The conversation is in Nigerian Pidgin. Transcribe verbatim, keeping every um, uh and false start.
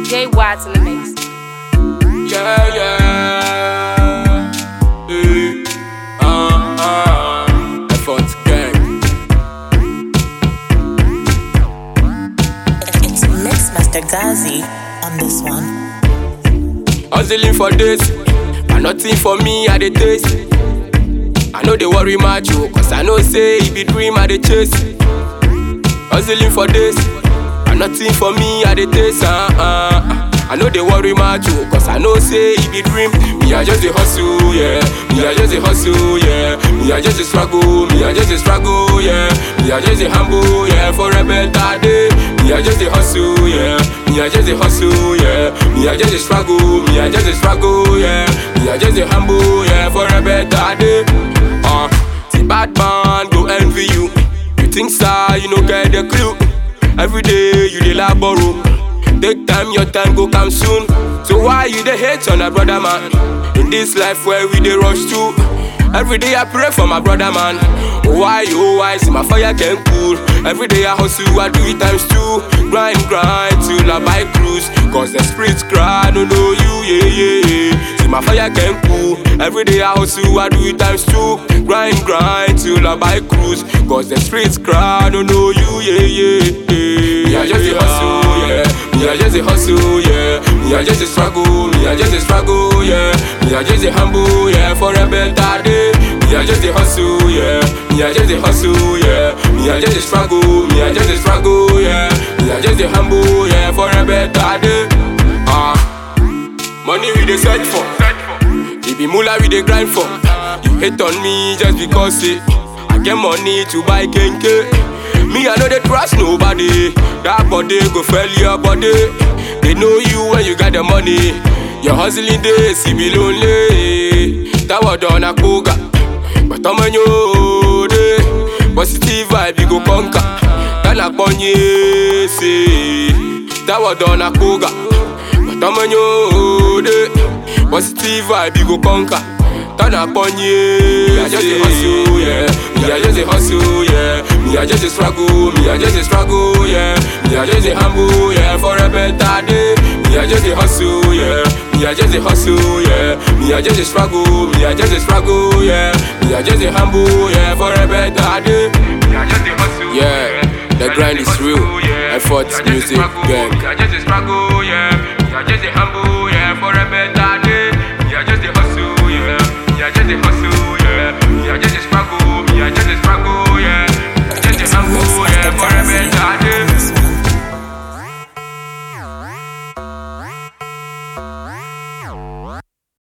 Jay Watts in the mix. Yeah, yeah. Hey. Uh, uh. Effort gang. It's Mixmaster Gazi on this one. Hustling for this, but nothing for me I dey taste. I know they worry much, oh, cause I know say it be dream I dey chase. Hustling for this, but nothing for me I dey taste. Uh, uh. I know they worry much, oh, cause I know say it be dream. Me I just a hustle, yeah. Me I just a hustle, yeah. Me I just a struggle, me I just a struggle, yeah. Me I just a humble, yeah. For a better day. Me I just a hustle, yeah. Me I just a hustle, yeah. Me I just a struggle, me I just a struggle, yeah. Me I just a humble, yeah. For a better day. Uh, see bad man go envy you. You think sir, you no get the clue. Every day you dey labor. Take time, your time go come soon. So why you dey hate on a brother man? In this life where we dey rush to. Every day I pray for my brother man. Oh why, oh why, see my fire can cool. Every day I hustle, I do it times two. Grind, grind till I buy cruise. Cause the spirits cry, no know you, yeah, yeah, yeah. See my fire can cool. Every day I hustle, I do it times two. Grind, grind till I buy cruise. Cause the spirits cry, no know you, yeah, yeah, yeah. Me I just a hustle, yeah. Me I just a hustle, yeah. Me I just a struggle, me I just a struggle, yeah. Me I just a humble, yeah. For a better day. Me I just a hustle, yeah. Me I just a hustle, yeah. Me I just a struggle, me I just a struggle, yeah. Me I just a humble, yeah. For a better day. Ah, uh, money we dey search for. It be moolah we dey grind for. You hate on me just because say I get money to buy kenke. Me I know they trust nobody. That body go fail your body. They know you when you got the money. Your hustling days he be lonely. That was done a koga. But I'm a new day. Positive vibe you go conquer. Then I ponye say. That was done a koga. But I'm a new day. Positive vibe you go conquer. Turn up on you. Me I just a hustle, yeah. Me I just a hustle, yeah. Me I just a struggle, me I just a struggle, yeah. Me I just a humble, yeah. For a better day. Me I just a hustle, yeah. Me I just a hustle, yeah. Me I just a struggle, me I just a struggle, yeah. Me I just a humble, yeah. For a better day. Me I just a hustle, yeah. The grind is real. Effort, music, gang. Me I just a struggle, yeah. Me I just a humble, yeah. For a better day. Me I just a hustle, yeah. Me I just a hustle.